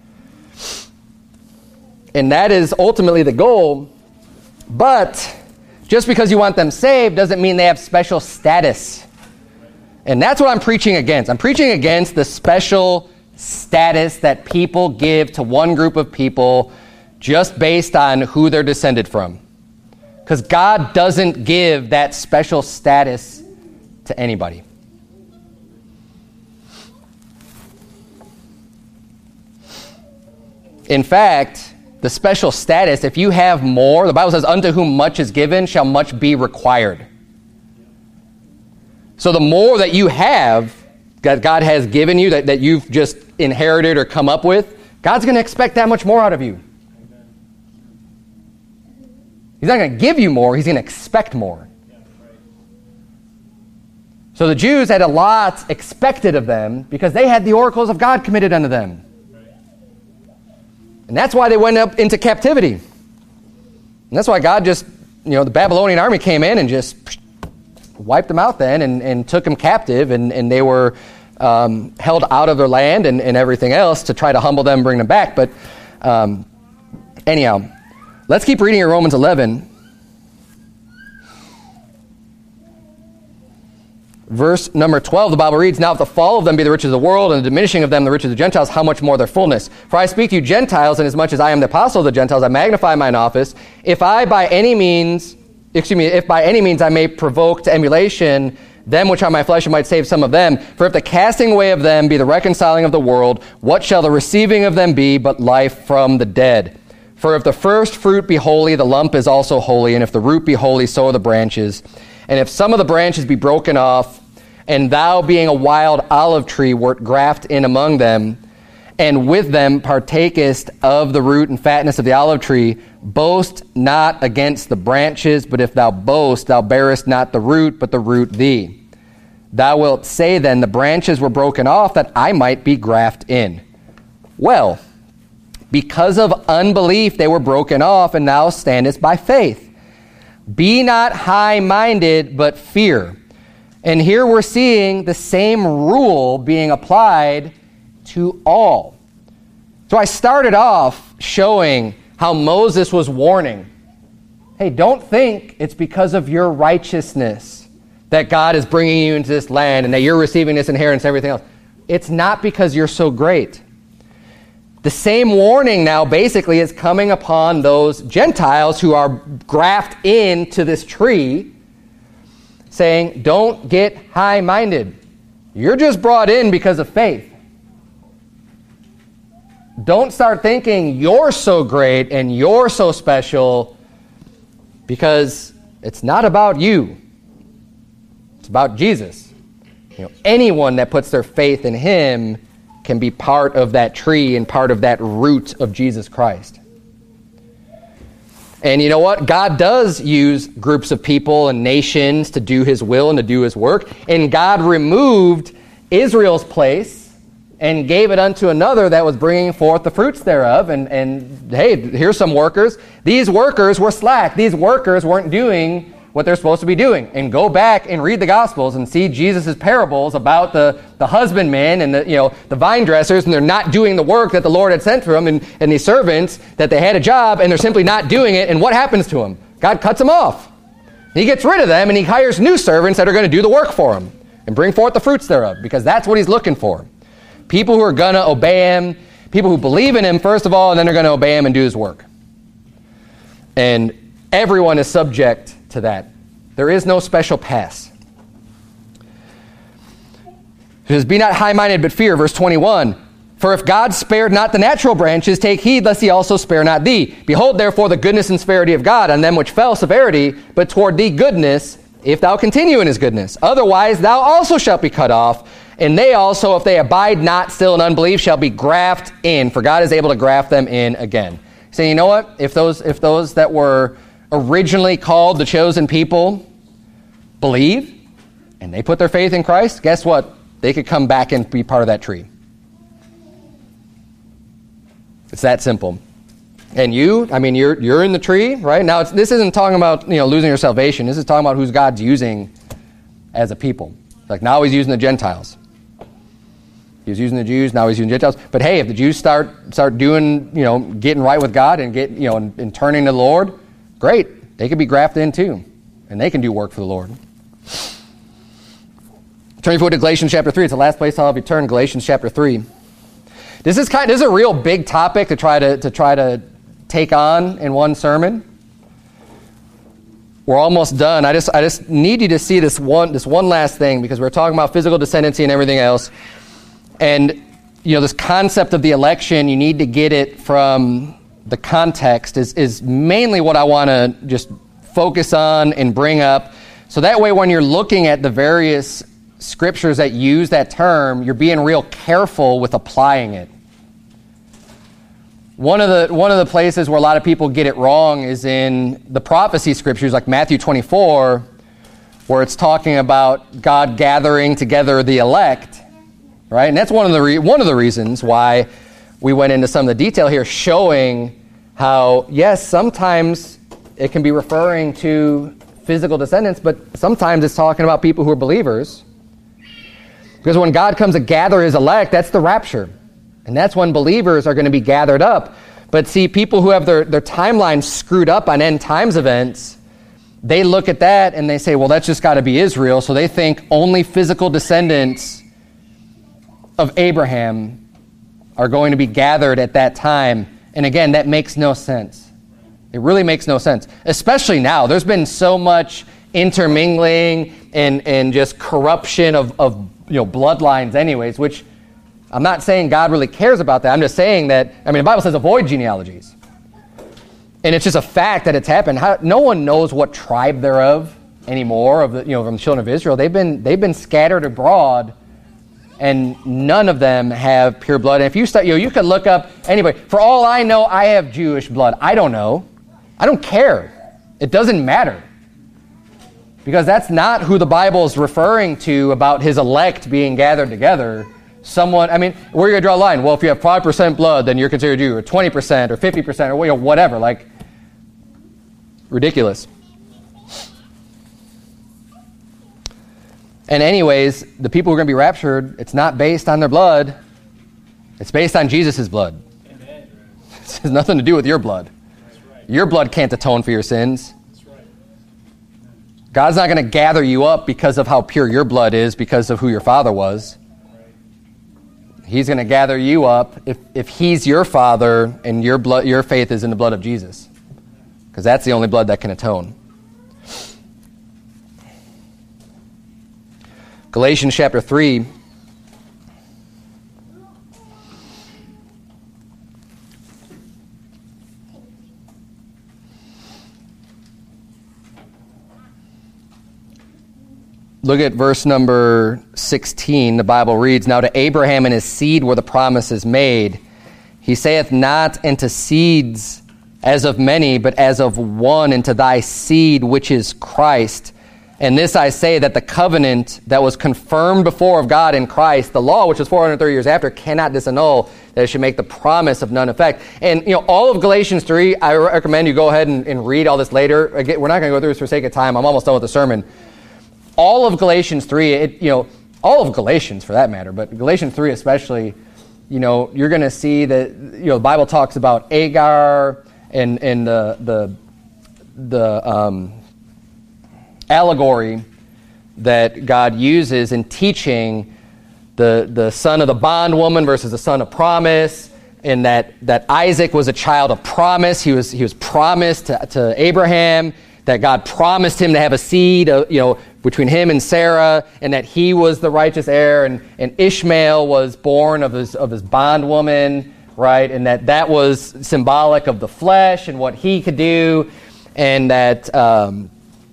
And that is ultimately the goal. But just because you want them saved doesn't mean they have special status. And that's what I'm preaching against. I'm preaching against the special status that people give to one group of people just based on who they're descended from. Because God doesn't give that special status to anybody. In fact, the special status, if you have more, the Bible says, unto whom much is given shall much be required. So the more that you have, that God has given you, that you've just inherited or come up with, God's going to expect that much more out of you. He's not going to give you more, he's going to expect more. So the Jews had a lot expected of them because they had the oracles of God committed unto them. And that's why they went up into captivity. And that's why God just, the Babylonian army came in and just wiped them out then and took them captive, and they were held out of their land and everything else to try to humble them and bring them back. But anyhow, let's keep reading in Romans 11. Verse number 12, the Bible reads, now if the fall of them be the riches of the world, and the diminishing of them the riches of the Gentiles, how much more their fullness? For I speak to you Gentiles, and as much as I am the apostle of the Gentiles, I magnify mine office. If by any means I may provoke to emulation them which are my flesh, and might save some of them. For if the casting away of them be the reconciling of the world, what shall the receiving of them be but life from the dead? For if the first fruit be holy, the lump is also holy, and if the root be holy, so are the branches. And if some of the branches be broken off, and thou being a wild olive tree wert grafted in among them, and with them partakest of the root and fatness of the olive tree, boast not against the branches, but if thou boast, thou bearest not the root, but the root thee. Thou wilt say then, the branches were broken off, that I might be grafted in. Well, because of unbelief they were broken off, and thou standest by faith. Be not high-minded, but fear. And here we're seeing the same rule being applied to all. So I started off showing how Moses was warning, hey, don't think it's because of your righteousness that God is bringing you into this land and that you're receiving this inheritance and everything else. It's not because you're so great. The same warning now basically is coming upon those Gentiles who are grafted into this tree, saying, don't get high-minded. You're just brought in because of faith. Don't start thinking you're so great and you're so special, because it's not about you. It's about Jesus. Anyone that puts their faith in him can be part of that tree and part of that root of Jesus Christ. And you know what? God does use groups of people and nations to do his will and to do his work. And God removed Israel's place and gave it unto another that was bringing forth the fruits thereof. And hey, here's some workers. These workers were slack. These workers weren't doing what they're supposed to be doing. And go back and read the Gospels and see Jesus' parables about the husbandmen and the vine dressers, and they're not doing the work that the Lord had sent to them, and these servants that they had a job and they're simply not doing it. And what happens to them? God cuts them off. He gets rid of them and he hires new servants that are going to do the work for him and bring forth the fruits thereof, because that's what he's looking for. People who are going to obey him, people who believe in him first of all, and then they're going to obey him and do his work. And everyone is subject to that. There is no special pass. It says, be not high-minded, but fear. Verse 21. For if God spared not the natural branches, take heed lest he also spare not thee. Behold, therefore, the goodness and severity of God, on them which fell severity, but toward thee goodness, if thou continue in his goodness. Otherwise, thou also shalt be cut off, and they also, if they abide not still in unbelief, shall be grafted in, for God is able to graft them in again. So you know what? If those that were originally called the chosen people believe, and they put their faith in Christ, guess what? They could come back and be part of that tree. It's that simple. And you're in the tree, right? Now, this isn't talking about, losing your salvation. This is talking about who God's using as a people. Like now he's using the Gentiles. He was using the Jews, now he's using Gentiles. But hey, if the Jews start doing, getting right with God and and turning to the Lord, great. They could be grafted in too. And they can do work for the Lord. Turn forward to Galatians chapter 3. It's the last place I'll have you turn, Galatians chapter 3. This is a real big topic to try to take on in one sermon. We're almost done. I just need you to see this one last thing, because we're talking about physical descendancy and everything else. And this concept of the election, you need to get it from the context is mainly what I want to just focus on and bring up. So that way when you're looking at the various scriptures that use that term, you're being real careful with applying it. One of the places where a lot of people get it wrong is in the prophecy scriptures, like Matthew 24, where it's talking about God gathering together the elect, right? And that's one of the reasons why we went into some of the detail here, showing how, yes, sometimes it can be referring to physical descendants, but sometimes it's talking about people who are believers. Because when God comes to gather his elect, that's the rapture. And that's when believers are going to be gathered up. But see, people who have their timeline screwed up on end times events, they look at that and they say, well, that's just got to be Israel. So they think only physical descendants of Abraham are going to be gathered at that time. And again, that makes no sense. It really makes no sense. Especially now. There's been so much intermingling and just corruption of bloodlines anyways, which I'm not saying God really cares about that. I'm just saying that, the Bible says avoid genealogies. And it's just a fact that it's happened. No one knows what tribe they're of anymore, from the children of Israel. They've been scattered abroad, and none of them have pure blood. And if you start, you could look up anybody. For all I know, I have Jewish blood. I don't know. I don't care. It doesn't matter. Because that's not who the Bible is referring to about his elect being gathered together. Someone, where are you going to draw a line? Well, if you have 5% blood, then you're considered Jew, or 20%, or 50%, or whatever. Like, ridiculous. And anyways, the people who are going to be raptured, it's not based on their blood. It's based on Jesus' blood. Amen. It has nothing to do with your blood. That's right. Your blood can't atone for your sins. That's right. God's not going to gather you up because of how pure your blood is, because of who your father was. He's going to gather you up if he's your father and your faith is in the blood of Jesus. Because that's the only blood that can atone. Galatians chapter 3. Look at verse number 16. The Bible reads, Now to Abraham and his seed were the promises made. He saith not unto seeds as of many, but as of one, and to thy seed, which is Christ. And this I say, that the covenant that was confirmed before of God in Christ, the law, which was 430 years after, cannot disannul, that it should make the promise of none effect. And, all of Galatians 3, I recommend you go ahead and read all this later. Again, we're not going to go through this for sake of time. I'm almost done with the sermon. All of Galatians 3, all of Galatians for that matter, but Galatians 3 especially, you're going to see that, the Bible talks about Agar and the allegory that God uses in teaching the son of the bondwoman versus the son of promise, and that Isaac was a child of promise. He was promised to Abraham, that God promised him to have a seed, between him and Sarah, and that he was the righteous heir, and Ishmael was born of his bondwoman, right? And that was symbolic of the flesh and what he could do, and that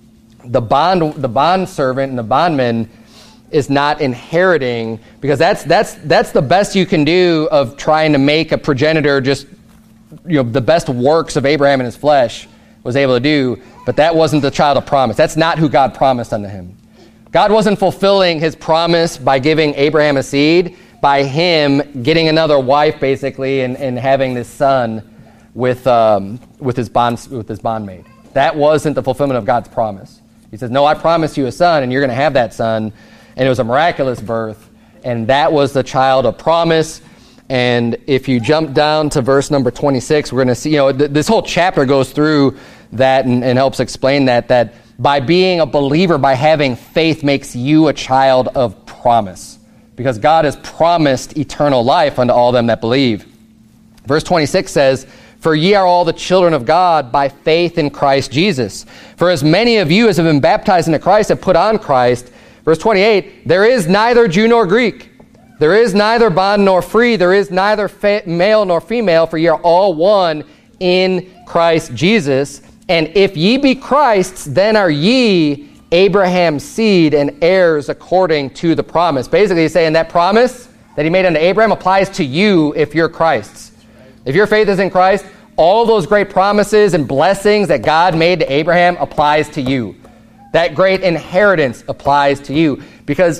the bond servant and the bondman is not inheriting, because that's the best you can do of trying to make a progenitor, just the best works of Abraham in his flesh was able to do, but that wasn't the child of promise. That's not who God promised unto him. God wasn't fulfilling his promise by giving Abraham a seed, by him getting another wife basically and having this son with his bondmaid. That wasn't the fulfillment of God's promise. He says, no, I promised you a son, and you're going to have that son. And it was a miraculous birth, and that was the child of promise. And if you jump down to verse number 26, we're going to see, this whole chapter goes through that and helps explain that by being a believer, by having faith, makes you a child of promise, because God has promised eternal life unto all them that believe. Verse 26 says, for ye are all the children of God by faith in Christ Jesus. For as many of you as have been baptized into Christ have put on Christ. Verse 28, there is neither Jew nor Greek. There is neither bond nor free. There is neither male nor female, for ye are all one in Christ Jesus. And if ye be Christ's, then are ye Abraham's seed and heirs according to the promise. Basically, he's saying that promise that he made unto Abraham applies to you if you're Christ's. If your faith is in Christ, all those great promises and blessings that God made to Abraham applies to you. That great inheritance applies to you, because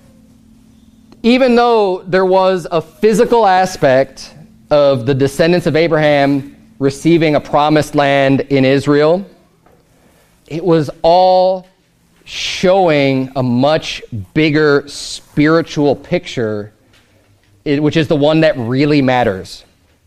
even though there was a physical aspect of the descendants of Abraham receiving a promised land in Israel, it was all showing a much bigger spiritual picture, which is the one that really matters.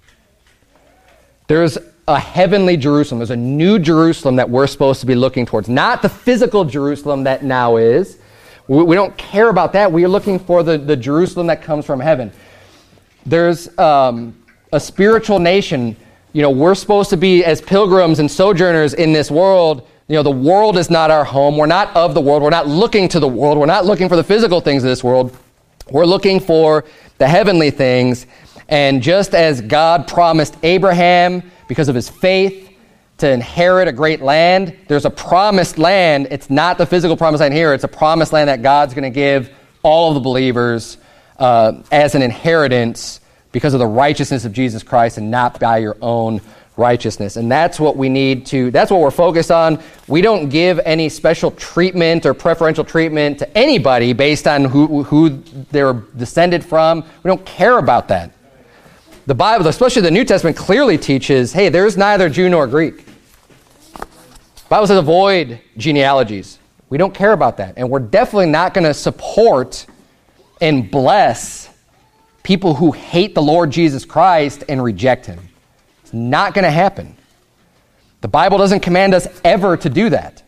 There's a heavenly Jerusalem. There's a new Jerusalem that we're supposed to be looking towards. Not the physical Jerusalem that now is. We don't care about that. We are looking for the Jerusalem that comes from heaven. There's a spiritual nation. We're supposed to be as pilgrims and sojourners in this world. The world is not our home. We're not of the world. We're not looking to the world. We're not looking for the physical things of this world. We're looking for the heavenly things. And just as God promised Abraham, because of his faith, to inherit a great land, there's a promised land. It's not the physical promised land here. It's a promised land that God's going to give all of the believers as an inheritance because of the righteousness of Jesus Christ and not by your own righteousness. And that's what we need to, that's what we're focused on. We don't give any special treatment or preferential treatment to anybody based on who they're descended from. We don't care about that. The Bible, especially the New Testament, clearly teaches, hey, there's neither Jew nor Greek. The Bible says avoid genealogies. We don't care about that. And we're definitely not going to support and bless people who hate the Lord Jesus Christ and reject him. It's not going to happen. The Bible doesn't command us ever to do that.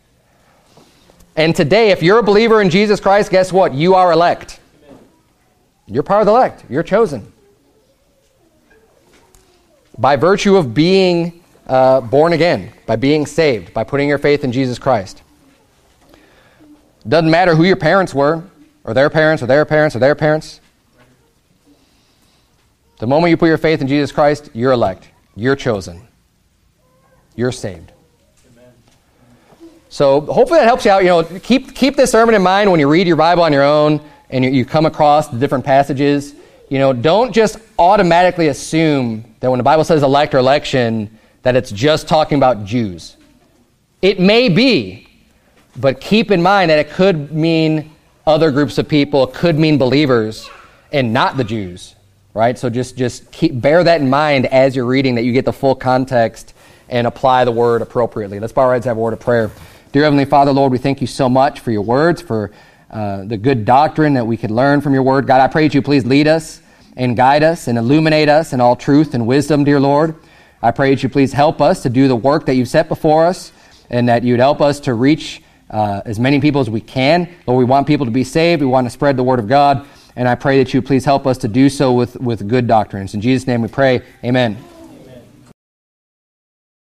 And today, if you're a believer in Jesus Christ, guess what? You are elect. You're part of the elect. You're chosen. By virtue of being born again, by being saved, by putting your faith in Jesus Christ. Doesn't matter who your parents were, or their parents, or their parents, or their parents. The moment you put your faith in Jesus Christ, you're elect. You're chosen. You're saved. Amen. So hopefully that helps you out. Keep this sermon in mind when you read your Bible on your own and you come across the different passages. Don't just automatically assume that when the Bible says elect or election, that it's just talking about Jews. It may be, but keep in mind that it could mean other groups of people. It could mean believers and not the Jews, right? So just bear that in mind as you're reading, that you get the full context and apply the word appropriately. Let's bow our heads and have a word of prayer. Dear Heavenly Father, Lord, we thank you so much for your words, for the good doctrine that we could learn from your word. God, I pray that you please lead us and guide us and illuminate us in all truth and wisdom, dear Lord. I pray that you please help us to do the work that you've set before us, and that you'd help us to reach as many people as we can. Lord, we want people to be saved. We want to spread the word of God, and I pray that you please help us to do so with good doctrines. In Jesus' name we pray, amen.